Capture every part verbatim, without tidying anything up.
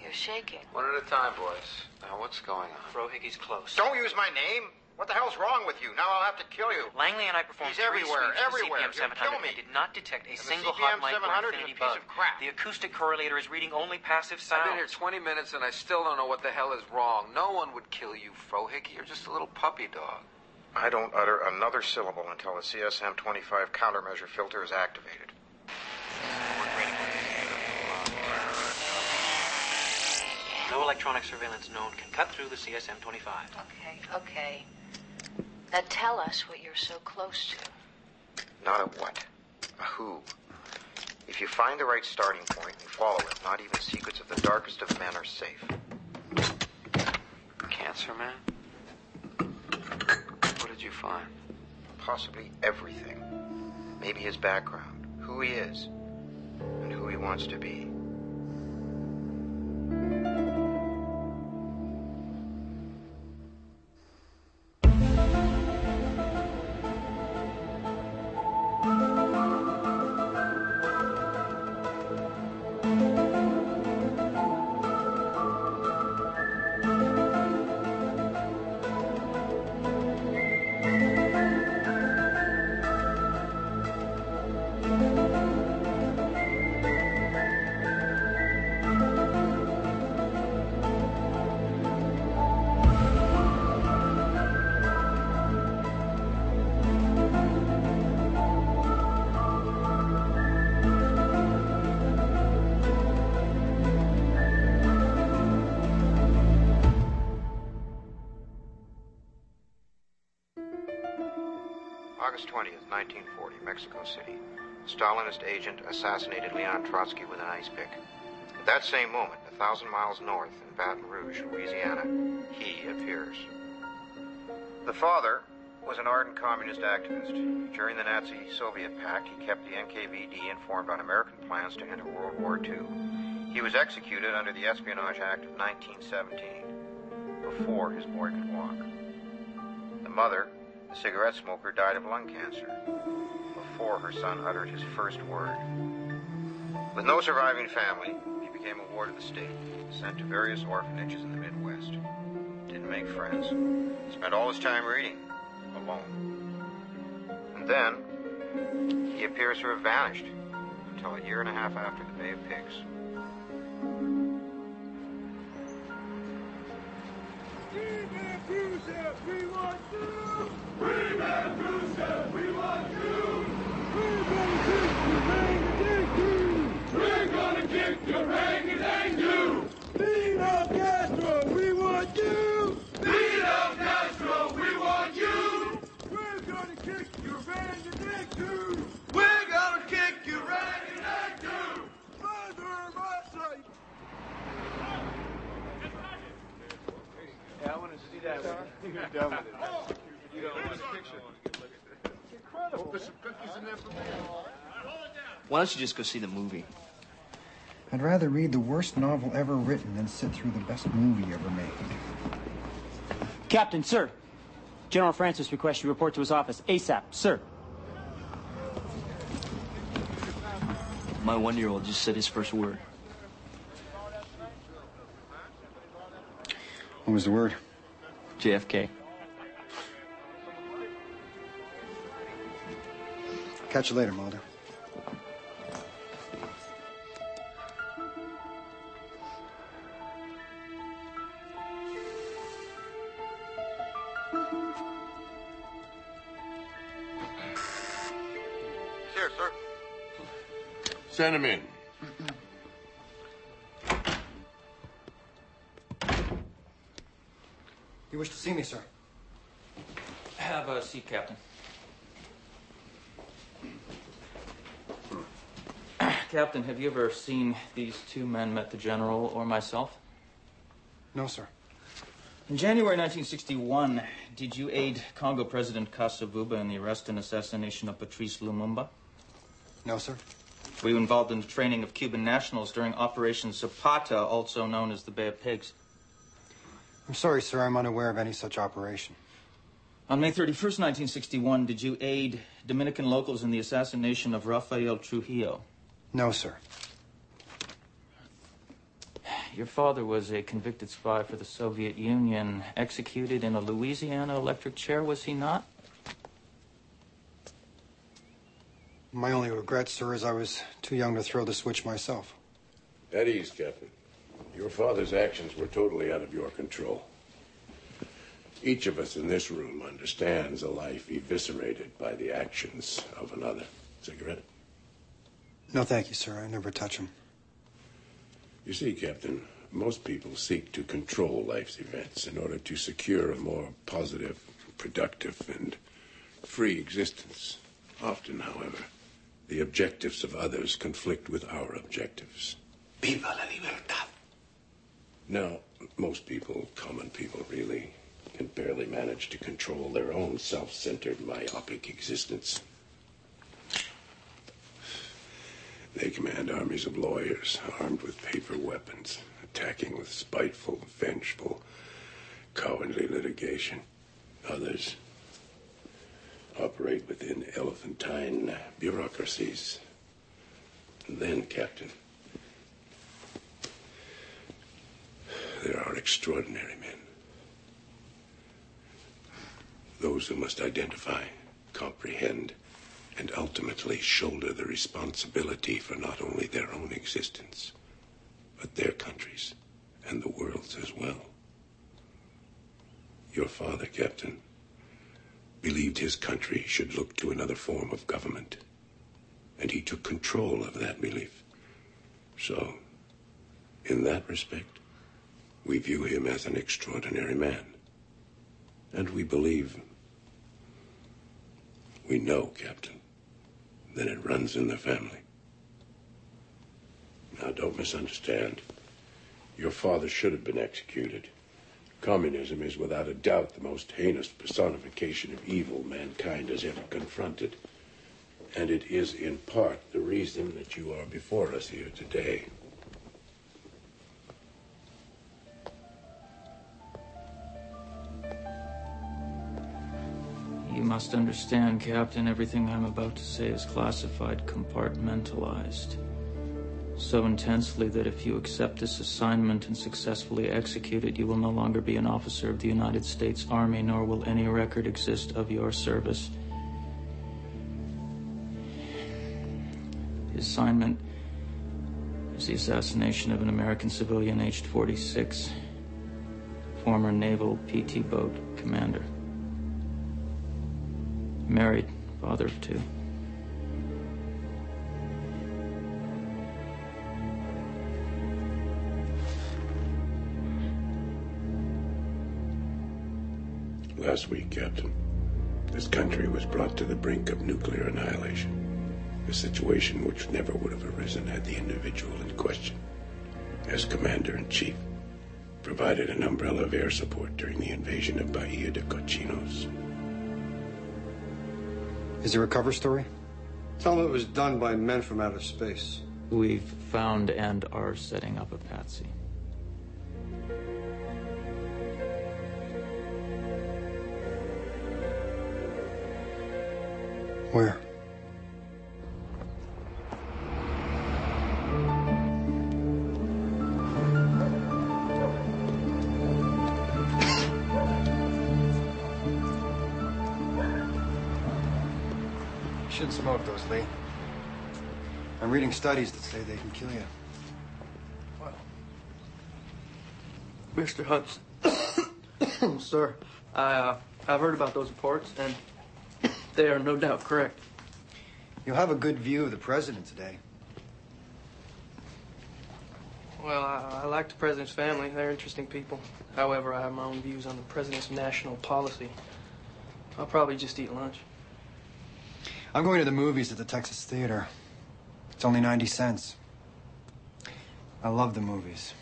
You're shaking. One at a time, boys. Now, what's going on? Frohicke's close. Don't use my name. What the hell's wrong with you? Now I'll have to kill you. Langley and I performed He's three everywhere, sweeps everywhere. with the C P M seven hundred You'll kill me. and did not detect a And the single C P M hot seven micro hundred is a infinity piece bug. of crap. The acoustic correlator is reading only passive sounds. I've been here twenty minutes and I still don't know what the hell is wrong. No one would kill you, Frohicke. You're just a little puppy dog. I don't utter another syllable until the C S M twenty-five countermeasure filter is activated. No electronic surveillance known can cut through the C S M twenty-five. Okay, okay. Now tell us what you're so close to. Not a what, a who. If you find the right starting point and follow it, not even secrets of the darkest of men are safe. Cancer, man? What did you find? Possibly everything. Maybe his background, who he is, and who he wants to be. August twentieth, nineteen forty, Mexico City. Stalinist agent assassinated Leon Trotsky with an ice pick. At that same moment, a thousand miles north in Baton Rouge, Louisiana, he appears. The father was an ardent communist activist. During the Nazi-Soviet pact, he kept the N K V D informed on American plans to enter World War Two. He was executed under the Espionage Act of nineteen seventeen, before his boy could walk. The mother, the cigarette smoker, died of lung cancer before her son uttered his first word. With no surviving family, he became a ward of the state, sent to various orphanages in the Midwest. Didn't make friends. Spent all his time reading, alone. And then, he appears to have vanished until a year and a half after the Bay of Pigs. We want you! We want you! We want you! We're gonna kick your hang-a-dang-do! Fidel Castro, we want you! Fidel Castro, we want you! We're gonna kick your hang-a-dang-do! We're gonna kick your hang-a-dang-do! Mother Massa! Yeah, I want to see that when you're done with it. You don't want a picture. It's incredible. Put some cookies in there for me. Why don't you just go see the movie? I'd rather read the worst novel ever written than sit through the best movie ever made. Captain, sir. General Francis requests you report to his office ASAP, sir. My one-year-old just said his first word. What was the word? J F K. Catch you later, Mulder. Here, sir. Send him in. You wish to see me, sir? Have a seat, Captain. Captain, have you ever seen these two men met the general or myself? No, sir. In January nineteen sixty-one, did you aid Congo President Kasavuba in the arrest and assassination of Patrice Lumumba? No, sir. Were you involved in the training of Cuban nationals during Operation Zapata, also known as the Bay of Pigs? I'm sorry, sir. I'm unaware of any such operation. On May thirty-first, nineteen sixty-one, did you aid Dominican locals in the assassination of Rafael Trujillo? No, sir. your father was a convicted spy for the Soviet Union, executed in a Louisiana electric chair, was he not? My only regret, sir, is I was too young to throw the switch myself. At ease, Captain. Your father's actions were totally out of your control. Each of us in this room understands a life eviscerated by the actions of another. Cigarette? No, thank you, sir. I never touch them. You see, Captain, most people seek to control life's events in order to secure a more positive, productive, and free existence. Often, however, the objectives of others conflict with our objectives. Viva la libertad! Now, most people, common people really, can barely manage to control their own self-centered, myopic existence. They command armies of lawyers armed with paper weapons, attacking with spiteful, vengeful, cowardly litigation. Others operate within elephantine bureaucracies. And then, Captain, there are extraordinary men. Those who must identify, comprehend, and ultimately shoulder the responsibility for not only their own existence, but their countries and the world's as well. Your father, Captain, believed his country should look to another form of government, and he took control of that belief. So, in that respect, we view him as an extraordinary man. And we believe, we know, Captain, that it runs in the family. Now, don't misunderstand. Your father should have been executed. Communism is without a doubt the most heinous personification of evil mankind has ever confronted. And it is in part the reason that you are before us here today. You must understand, Captain, everything I'm about to say is classified, compartmentalized. So intensely that if you accept this assignment and successfully execute it, you will no longer be an officer of the United States Army, nor will any record exist of your service. The assignment is the assassination of an American civilian aged forty-six, former naval P T boat commander. Married, father of two. Last week, Captain, this country was brought to the brink of nuclear annihilation. A situation which never would have arisen had the individual in question, as Commander-in-Chief, provided an umbrella of air support during the invasion of Bahia de Cochinos. Is there a cover story? Tell them it was done by men from outer space. We've found and are setting up a patsy. Where? You shouldn't smoke those, Lee. I'm reading studies that say they can kill you. Well, Mister Hunt, sir, I, uh, I've heard about those reports, and they are no doubt correct. You'll have a good view of the president today. Well, I, I like the president's family. They're interesting people. However, I have my own views on the president's national policy. I'll probably just eat lunch. I'm going to the movies at the Texas Theater. It's only ninety cents. I love the movies.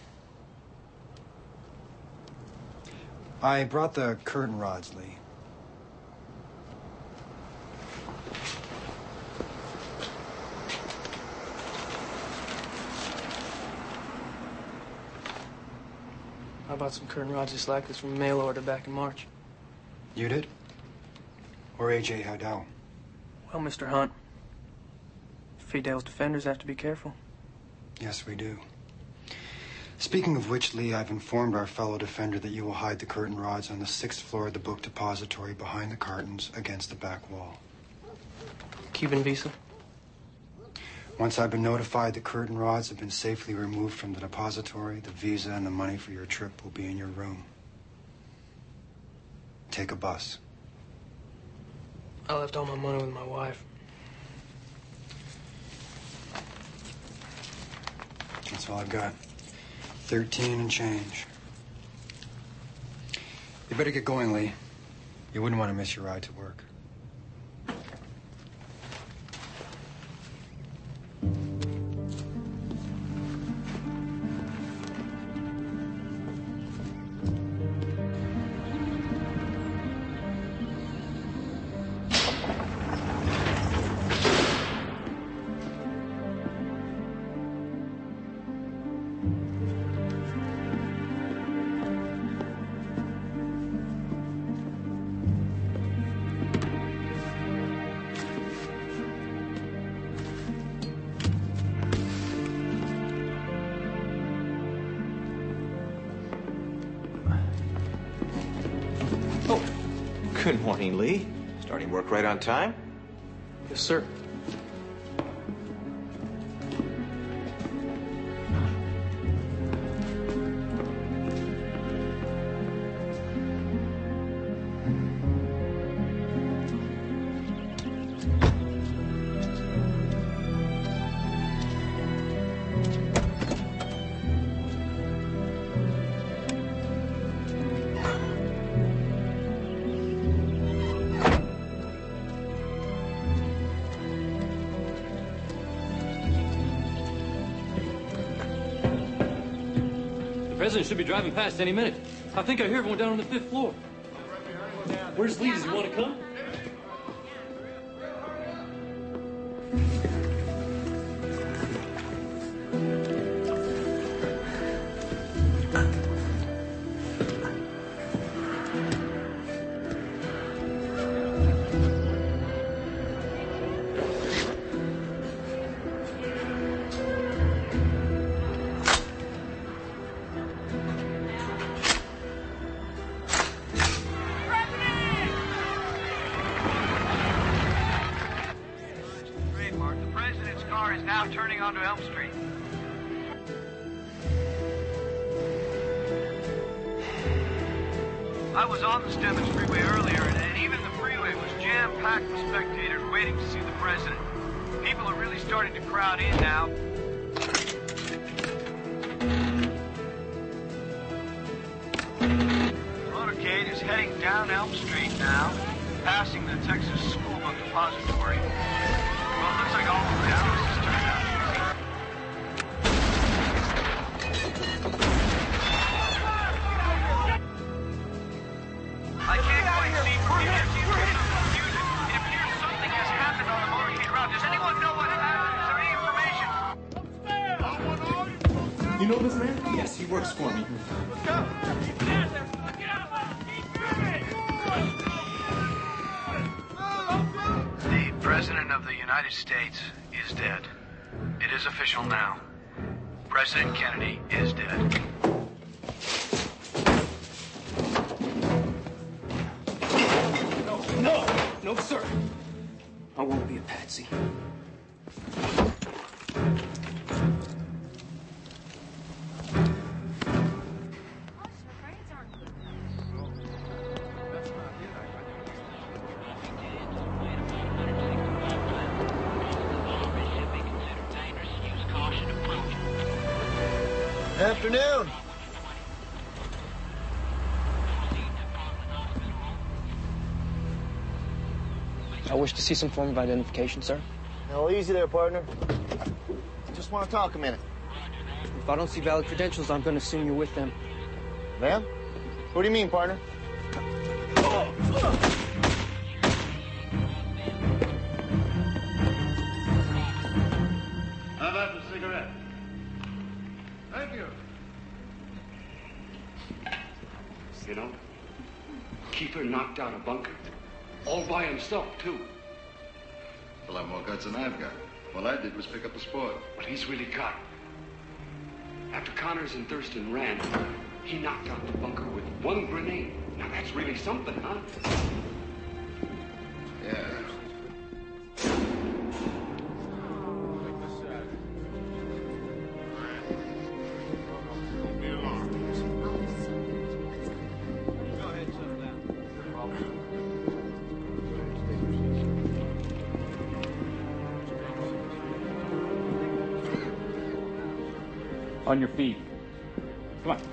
I brought the curtain rods, Lee. I bought some curtain rods just like this from mail order back in March. You did? Or A J Howdow? Well, Mister Hunt, Fidel's defenders have to be careful. Yes, we do. Speaking of which, Lee, I've informed our fellow defender that you will hide the curtain rods on the sixth floor of the book depository behind the cartons against the back wall. Cuban visa? Once I've been notified the curtain rods have been safely removed from the depository, the visa and the money for your trip will be in your room. Take a bus. I left all my money with my wife. That's all I've got. Thirteen and change. You better get going, Lee. You wouldn't want to miss your ride to work. Good morning, Lee. Starting work right on time? Yes, sir. The president should be driving past any minute. I think I hear everyone down on the fifth floor. Where's Lee? Does he want to come? Turning onto Elm Street. I was on the Stemmons Freeway earlier, and, and even the freeway was jam-packed with spectators waiting to see the president. People are really starting to crowd in now. The motorcade is heading down Elm Street now, passing the Texas School Book Depository. Well, it looks like all the Dallas has turned out. I can't quite see from here. It seems to be some confusion. It appears something has happened on the motorcade route. Does anyone know what happened? Is there any information? You know this man? Yes, he works for me. Let's go. The President of the United States is dead. It is official now. President Kennedy is dead. No, no, sir. I won't be a patsy. Afternoon. I wish to see some form of identification, sir. No, easy there, partner. Just want to talk a minute. If I don't see valid credentials, I'm going to assume you're with them. Ma'am? What do you mean, partner? How about the cigarette? Thank you. You know, Keeper knocked out a bunker. All by himself, too. A lot more guts than I've got. All I did was pick up the sport. What he's really got After Connors and Thurston ran, he knocked out the bunker with one grenade. Now that's really something, huh? Yeah. On your feet. Come on.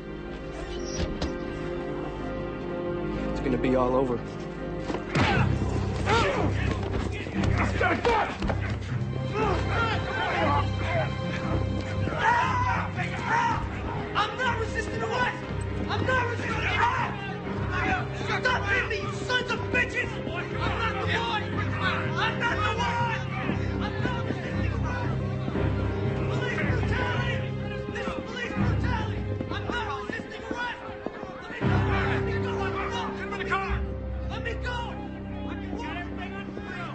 It's gonna be all over. I'm not resisting arrest! I'm not resisting arrest! Stop hitting me, you sons of bitches! I'm not the one! I'm not the one! I'm not resisting arrest! Police brutality! This is police brutality! I'm not resisting arrest! Let me go! Let me go! Let me go! Get him in the car! Let me go! I can walk everything on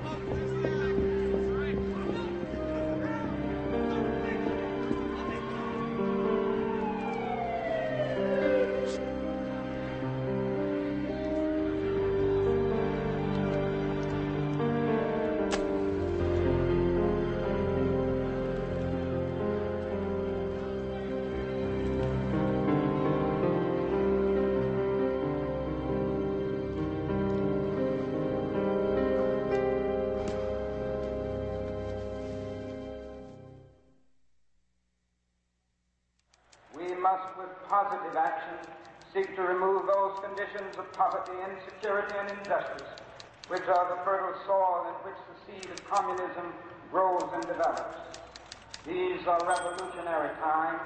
positive action seek to remove those conditions of poverty, insecurity, and injustice which are the fertile soil in which the seed of communism grows and develops. These are revolutionary times.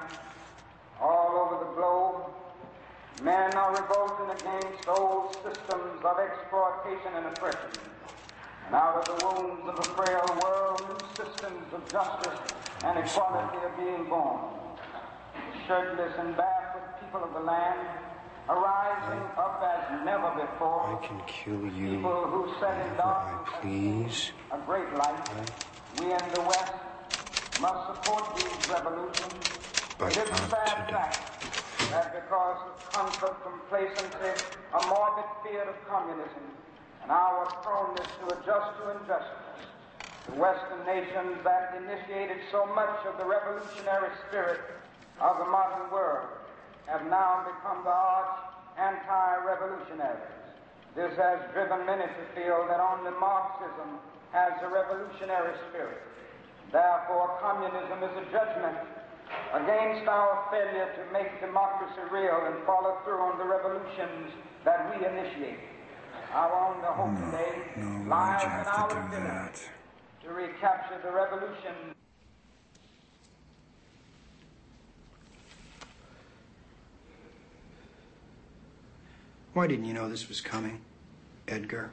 All over the globe, men are revolting against old systems of exploitation and oppression. And out of the wombs of a frail world, new systems of justice and equality are being born. Shirtless and barefoot people of the land are rising up as never before. I can kill you people who set in darkness I please. a great light. We in the West must support these revolutions. But it is a sad fact that because of comfort, complacency, a morbid fear of communism, and our proneness to adjust to injustice, the Western nations that initiated so much of the revolutionary spirit of the modern world have now become the arch anti-revolutionaries. This has driven many to feel that only Marxism has a revolutionary spirit. Therefore, communism is a judgment against our failure to make democracy real and follow through on the revolutions that we initiate. Our only hope No, today no, lies why'd you in have to our do ability that? to recapture the revolution. Why didn't you know this was coming, Edgar?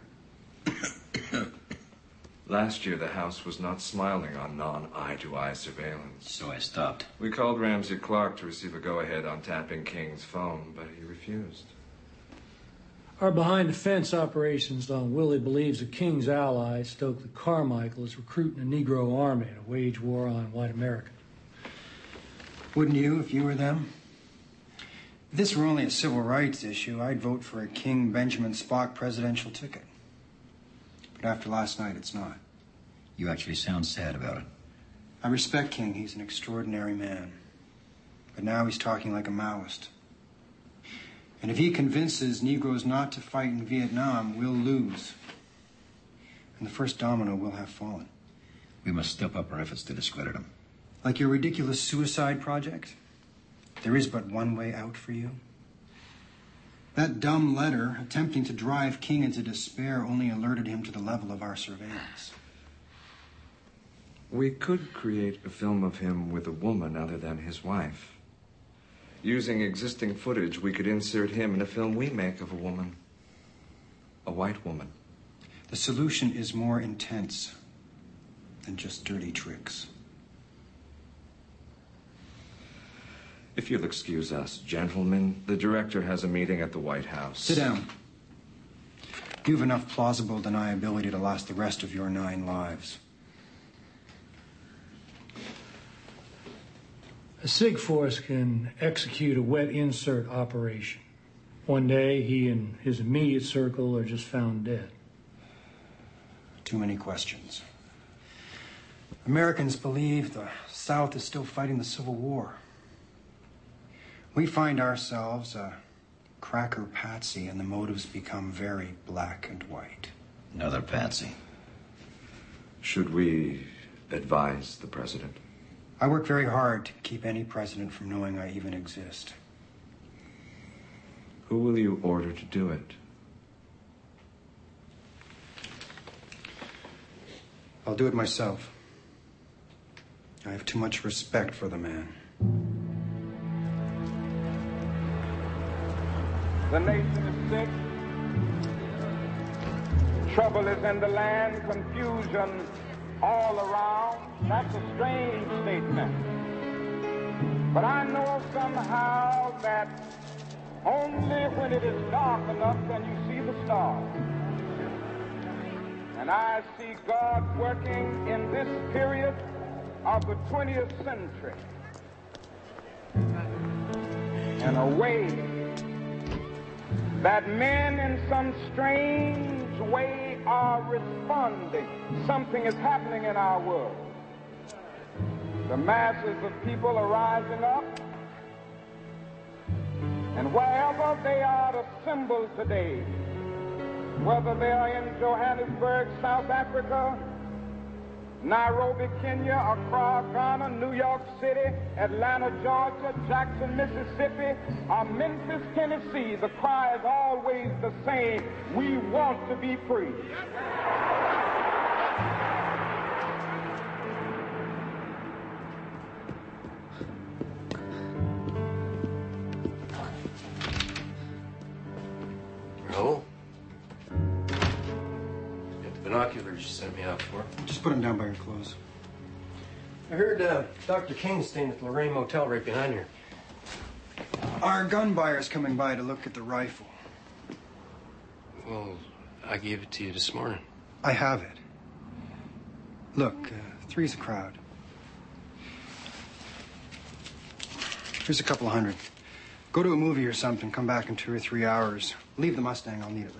Last year, the House was not smiling on non-eye-to-eye surveillance. So I stopped. We called Ramsey Clark to receive a go-ahead on tapping King's phone, but he refused. Our behind-the-fence operations on Willie believes that King's ally, Stokely Carmichael, is recruiting a Negro army to wage war on white America. Wouldn't you if you were them? If this were only a civil rights issue, I'd vote for a King Benjamin Spock presidential ticket. But after last night, it's not. You actually sound sad about it. I respect King. He's an extraordinary man. But now he's talking like a Maoist. And if he convinces Negroes not to fight in Vietnam, we'll lose. And the first domino will have fallen. We must step up our efforts to discredit him. Like your ridiculous suicide project? There is but one way out for you. That dumb letter attempting to drive King into despair only alerted him to the level of our surveillance. We could create a film of him with a woman other than his wife. Using existing footage, we could insert him in a film we make of a woman. A white woman. The solution is more intense than just dirty tricks. If you'll excuse us, gentlemen, the director has a meeting at the White House. Sit down. You have enough plausible deniability to last the rest of your nine lives. A SIG force can execute a wet insert operation. One day, he and his immediate circle are just found dead. Too many questions. Americans believe the South is still fighting the Civil War. We find ourselves a cracker patsy, and the motives become very black and white. Another patsy. Should we advise the president? I work very hard to keep any president from knowing I even exist. Who will you order to do it? I'll do it myself. I have too much respect for the man. The nation is sick. Trouble is in the land, confusion all around. That's a strange statement. But I know somehow that only when it is dark enough can you see the stars. And I see God working in this period of the twentieth century in a way that men in some strange way are responding. Something is happening in our world. The masses of people are rising up, and wherever they are assembled today, whether they are in Johannesburg, South Africa, Nairobi, Kenya, Accra, Ghana, New York City, Atlanta, Georgia, Jackson, Mississippi, or Memphis, Tennessee, the cry is always the same: we want to be free. Raoul? Binoculars you sent me out for. Just put them down by your clothes. I heard uh, Doctor King's staying at the Lorraine Motel right behind here. Our gun buyer's coming by to look at the rifle. Well, I gave it to you this morning. I have it. Look, uh, three's a crowd. Here's a couple of hundred. Go to a movie or something, come back in two or three hours. Leave the Mustang, I'll need it later.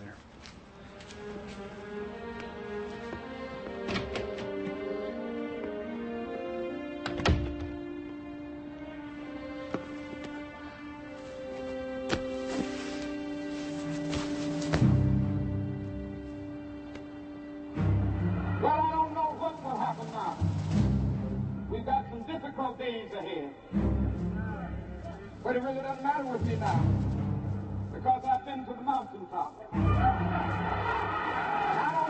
Days ahead. But it really doesn't matter with me now, because I've been to the mountaintop. I don't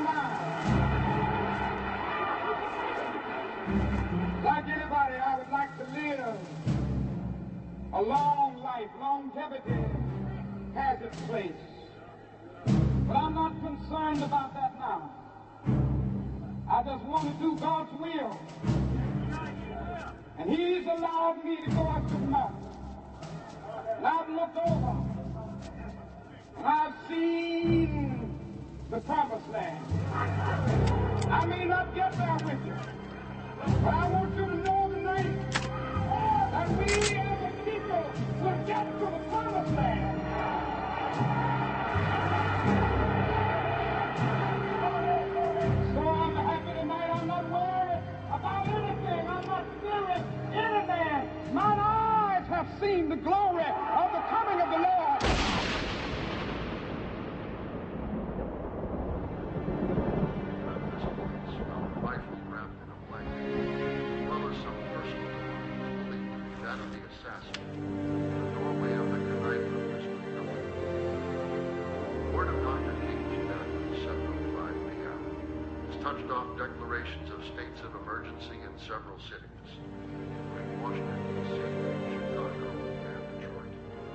mind. Like anybody, I would like to live a long life. Longevity has its place. But I'm not concerned about that now. I just want to do God's will. And he's allowed me to go up to the mountain. And I've looked over. And I've seen the promised land. I may not get there with you, but I want you to know tonight that we as a people will get to the promised land. So I'm happy tonight. I'm not worried about anything. I'm not fearing any man. Mine eyes have seen the glory of the coming of the Lord. Rifle wrapped in a blanket, well as some personal belongings believed to be that of the assassin. The doorway of the conniver whispered nothing. Word of Doctor King's death at seven oh five p m has touched off declarations of states of emergency in several cities, including Washington, D C, Chicago, and Detroit.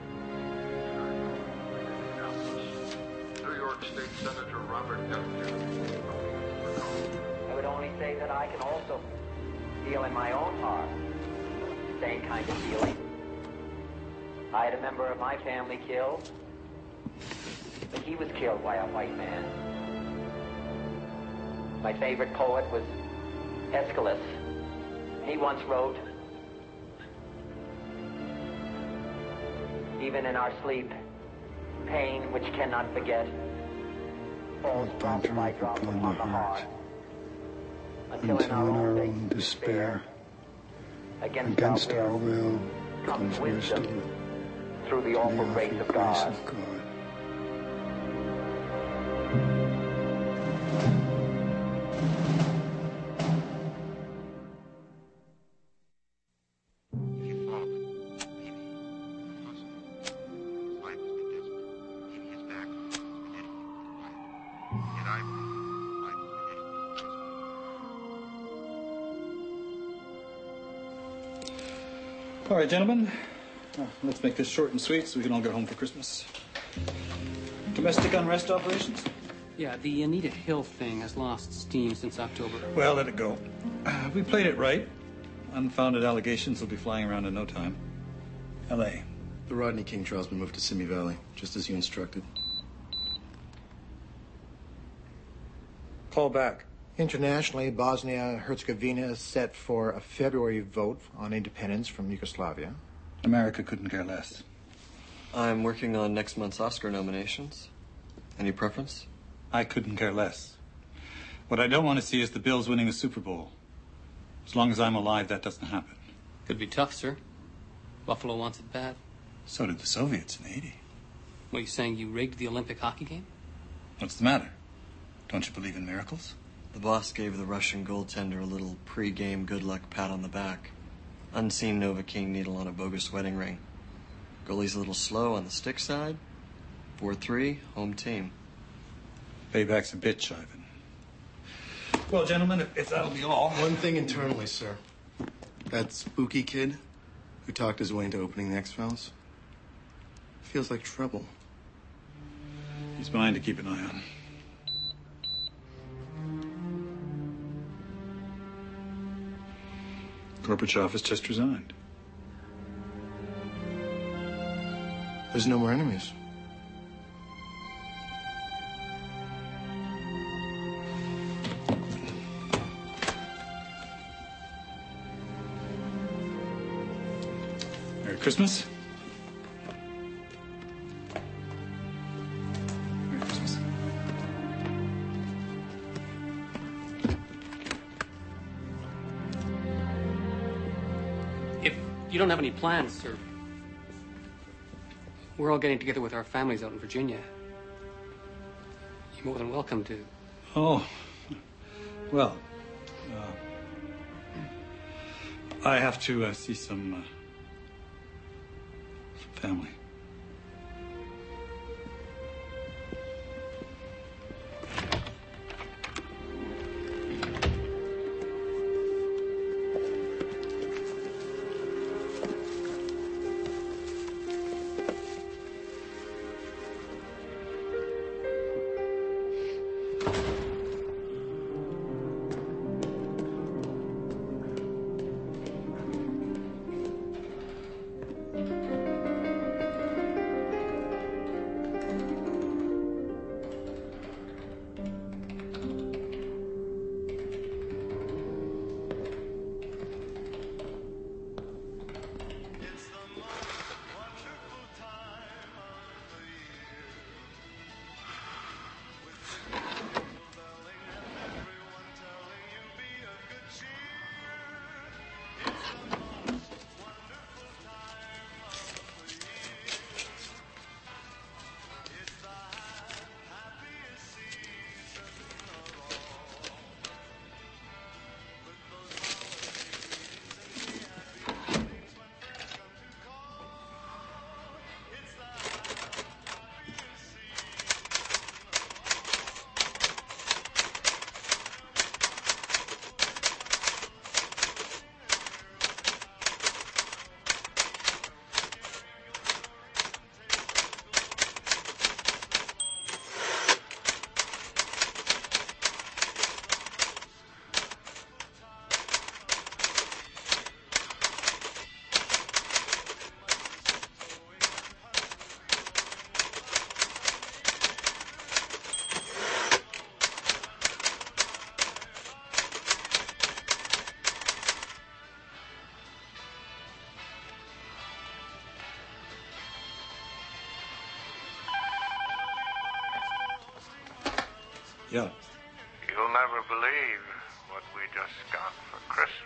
Indianapolis. New York State Senator Robert F. Kennedy appeals for comment. I would only say that I can also feel in my own heart the same kind of feeling. I had a member of my family killed, but he was killed by a white man. My favorite poet was Aeschylus. He once wrote, Even in our sleep, pain which cannot forget falls drop by drop upon the heart, until in our own despair, against, against our our will, will comes comes wisdom wisdom through the through awful the grace awful of grace God. of God. All right, gentlemen. Uh, let's make this short and sweet so we can all go home for Christmas. Domestic unrest operations? Yeah, the Anita Hill thing has lost steam since October. Well, let it go. Uh, we played it right. Unfounded allegations will be flying around in no time. L A. The Rodney King trial's been moved to Simi Valley, just as you instructed. Call back. Internationally, Bosnia-Herzegovina is set for a February vote on independence from Yugoslavia. America couldn't care less. I'm working on next month's Oscar nominations. Any preference? I couldn't care less. What I don't want to see is the Bills winning the Super Bowl. As long as I'm alive, that doesn't happen. Could be tough, sir. Buffalo wants it bad. So did the Soviets in eighty. What, are you saying you rigged the Olympic hockey game? What's the matter? Don't you believe in miracles? The boss gave the Russian goaltender a little pre-game good luck pat on the back. Unseen Novocaine needle on a bogus wedding ring. Goalie's a little slow on the stick side. four three, home team. Payback's a bitch, Ivan. Well, gentlemen, if, if that'll be all. One thing internally, sir. That spooky kid who talked his way into opening the X-Files feels like trouble. He's mine to keep an eye on. Gorbachev has just resigned. There's no more enemies. Merry Christmas. Merry Christmas. If you don't have any plans, sir, we're all getting together with our families out in Virginia. You're more than welcome to. Oh, well, uh, I have to uh, see some, uh, some family. Yeah. You'll never believe what we just got for Christmas.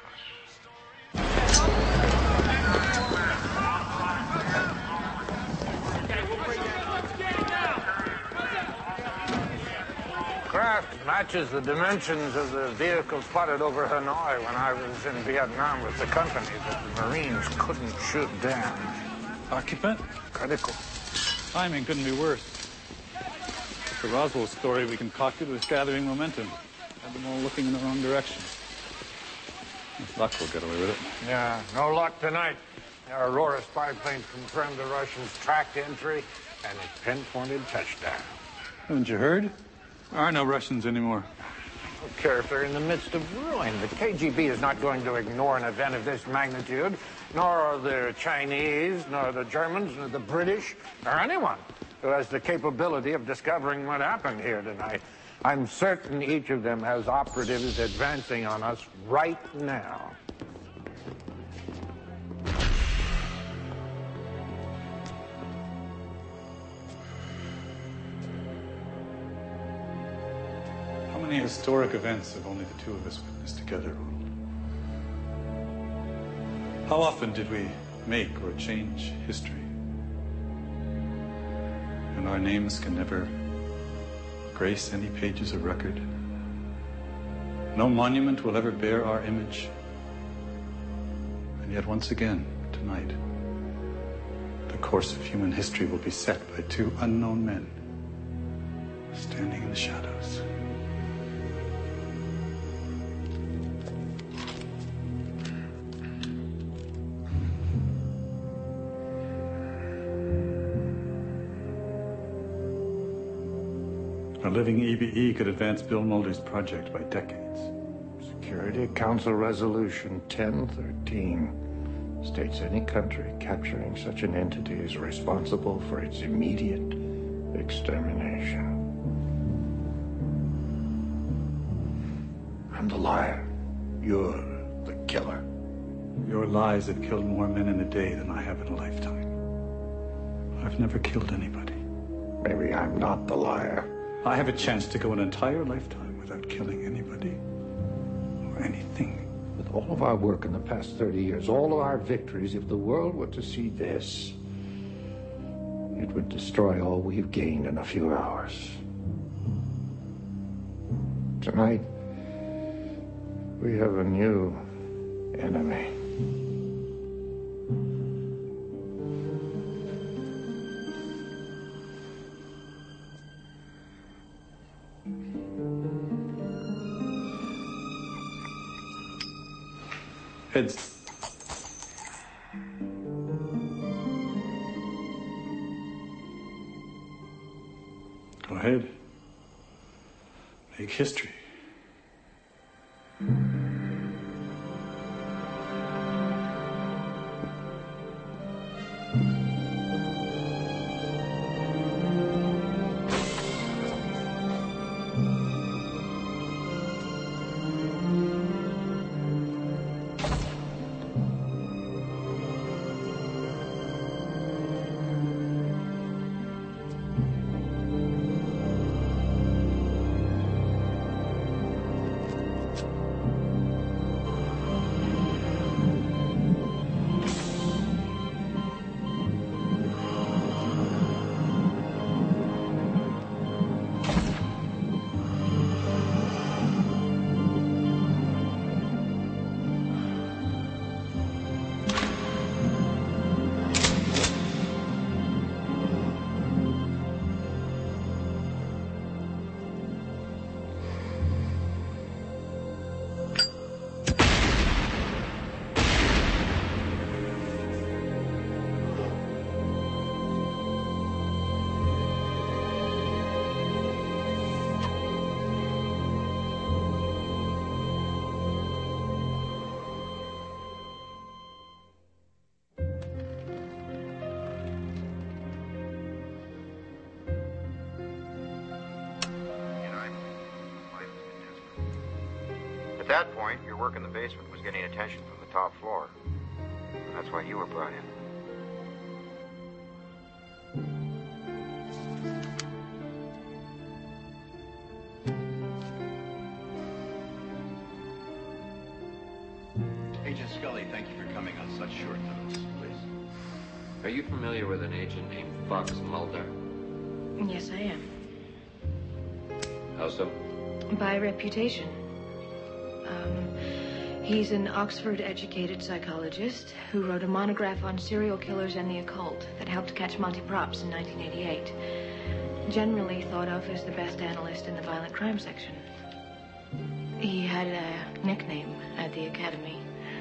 Craft matches the dimensions of the vehicle spotted over Hanoi when I was in Vietnam with the company that the Marines couldn't shoot down. Occupant? Critical. Timing couldn't be worse. The Roswell story we concocted was gathering momentum. Had them all looking in the wrong direction. With luck, we'll get away with it. Yeah, no luck tonight. Our Aurora spy plane confirmed the Russians' tracked entry and a pinpointed touchdown. Haven't you heard? There are no Russians anymore. I don't care if they're in the midst of ruin. The K G B is not going to ignore an event of this magnitude, nor are the Chinese, nor the Germans, nor the British, or anyone who has the capability of discovering what happened here tonight. I'm certain each of them has operatives advancing on us right now. How many historic events have only the two of us witnessed together, Ronald? How often did we make or change history? And our names can never grace any pages of record. No monument will ever bear our image. And yet once again, tonight, the course of human history will be set by two unknown men standing in the shadows. A living E B E could advance Bill Mulder's project by decades. Security Council Resolution ten thirteen states any country capturing such an entity is responsible for its immediate extermination. I'm the liar. You're the killer. Your lies have killed more men in a day than I have in a lifetime. I've never killed anybody. Maybe I'm not the liar. I have a chance to go an entire lifetime without killing anybody or anything. With all of our work in the past thirty years, all of our victories, if the world were to see this, it would destroy all we've gained in a few hours. Tonight, we have a new enemy. Heads. Go ahead. Make history. At that point, your work in the basement was getting attention from the top floor. And that's why you were brought in. coming on such short notice, please. Are you familiar with an agent named Fox Mulder? Yes, I am. How so? By reputation. Um, he's an Oxford-educated psychologist who wrote a monograph on serial killers and the occult that helped catch Monty Props in nineteen eighty-eight. Generally thought of as the best analyst in the violent crime section. He had a nickname at the academy.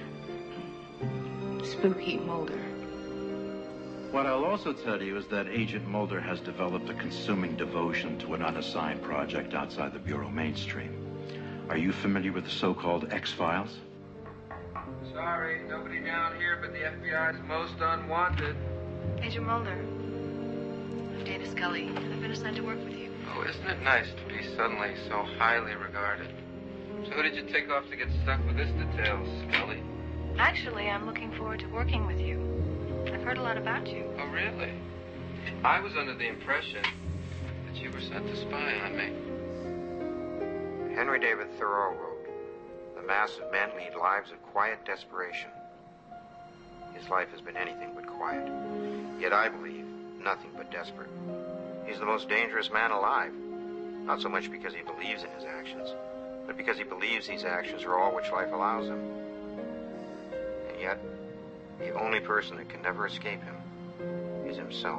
Spooky Mulder. What I'll also tell you is that Agent Mulder has developed a consuming devotion to an unassigned project outside the Bureau mainstream. Are you familiar with the so-called X-Files? Sorry, nobody down here but the F B I's most unwanted. Agent Mulder. I'm Dana Scully. I've been assigned to work with you. Oh, isn't it nice to be suddenly so highly regarded? So who did you take off to get stuck with this detail, Scully? Actually, I'm looking forward to working with you. I've heard a lot about you. Oh, really? I was under the impression that you were sent to spy on me. Henry David Thoreau wrote, "The mass of men lead lives of quiet desperation." His life has been anything but quiet. Yet I believe nothing but desperate. He's the most dangerous man alive. Not so much because he believes in his actions, but because he believes these actions are all which life allows him. And yet, the only person that can never escape him is himself.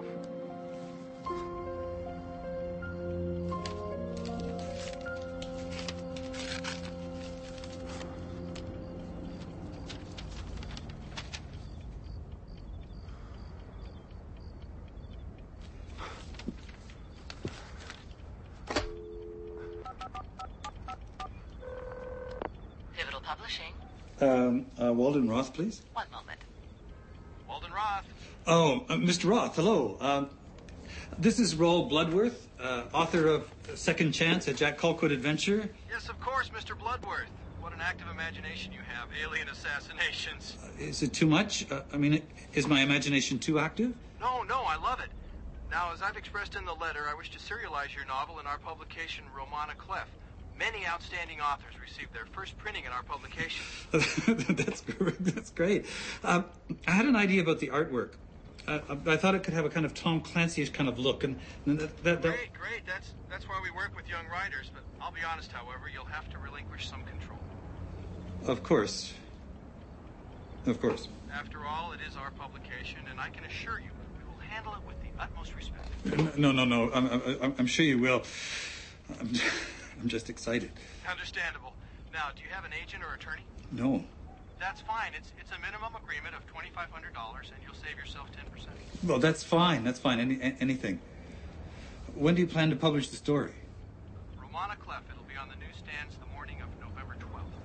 Pivotal Publishing. Um, uh, Walden Roth, please. One moment. Walden Roth. Oh, uh, Mister Roth, hello. Um, this is Roll Bloodworth, uh, author of Second Chance, a Jack Colquitt adventure. Yes, of course, Mister Bloodworth. What an active imagination you have. Alien assassinations. Uh, is it too much? Uh, I mean, is my imagination too active? No, no, I love it. Now, as I've expressed in the letter, I wish to serialize your novel in our publication, Romana Clef. Many outstanding authors received their first printing in our publication. That's great. That's great. Um, I had an idea about the artwork. Uh, I thought it could have a kind of Tom Clancy-ish kind of look, and, and that, that, that... Great, great. That's that's why we work with young writers. But I'll be honest, however, you'll have to relinquish some control. Of course. Of course. After all, it is our publication, and I can assure you we will handle it with the utmost respect. No, no, no. I'm, I'm, I'm sure you will. I'm, I'm just excited. Understandable. Now, do you have an agent or attorney? No. That's fine. It's it's a minimum agreement of twenty-five hundred dollars, and you'll save yourself ten percent. Well, that's fine. That's fine. Any, anything. When do you plan to publish the story? Romana Clef. It'll be on the newsstands the morning of November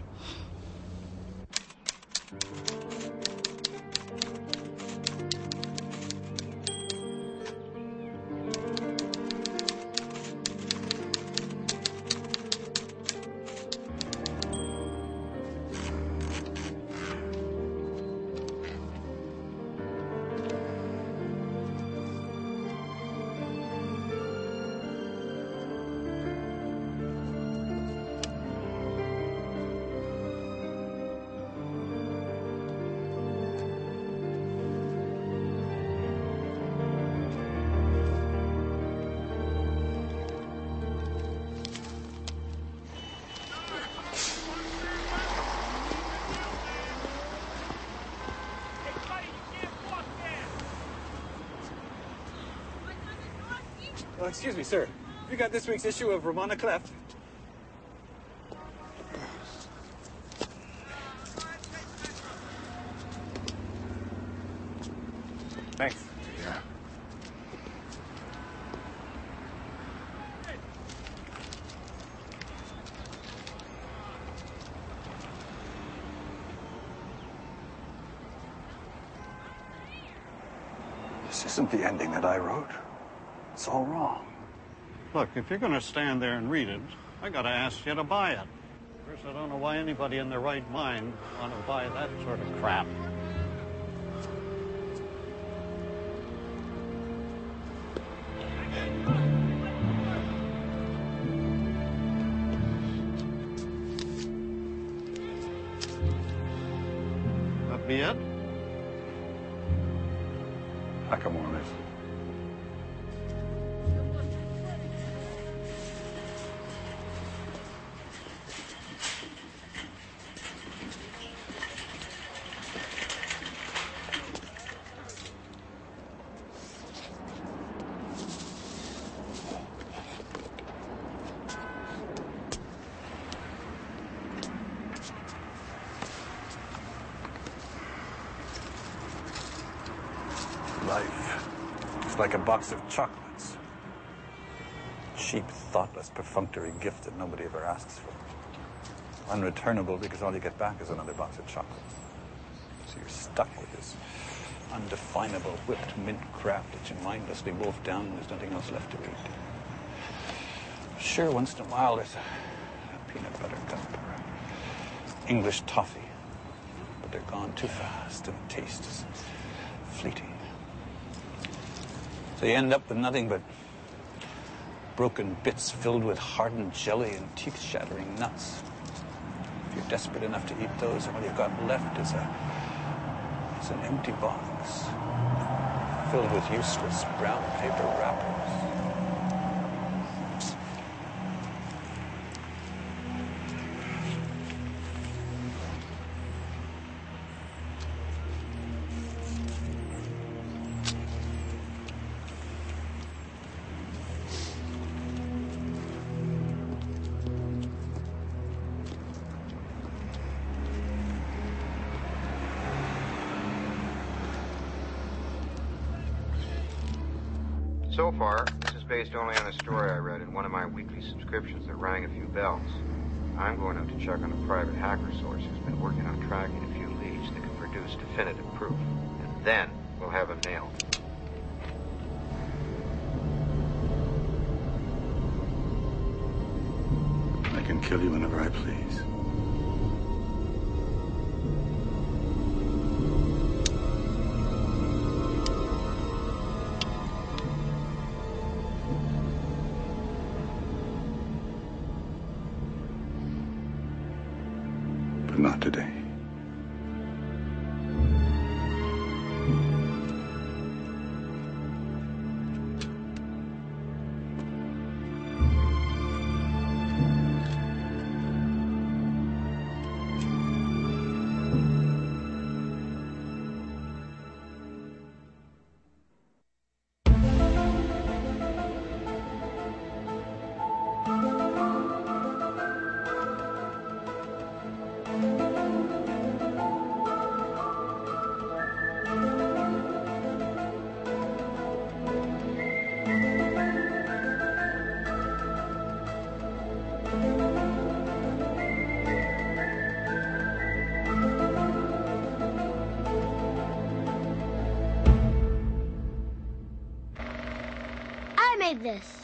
twelfth. Oh, excuse me, sir. You got this week's issue of Romana Clef? Thanks. Yeah. This isn't the ending that I wrote. It's all wrong. Look, if you're going to stand there and read it, I got to ask you to buy it. First, I don't know why anybody in their right mind want to buy that sort of crap. That be it? Acamores. Life is like a box of chocolates. Cheap, thoughtless, perfunctory gift that nobody ever asks for. Unreturnable because all you get back is another box of chocolates. So you're stuck with this undefinable whipped mint crap that you mindlessly wolf down and there's nothing else left to eat. Sure, once in a while there's a, a peanut butter cup or a English toffee, but they're gone too fast and the taste is fleeting. So you end up with nothing but broken bits filled with hardened jelly and teeth-shattering nuts. If you're desperate enough to eat those, all you've got left is a is an empty box filled with useless brown paper wrappers. So far, this is based only on a story I read in one of my weekly subscriptions that rang a few bells. I'm going out to check on a private hacker source who's been working on tracking a few leads that can produce definitive proof. And then we'll have him nailed. I can kill you whenever I please. But not today. I made this.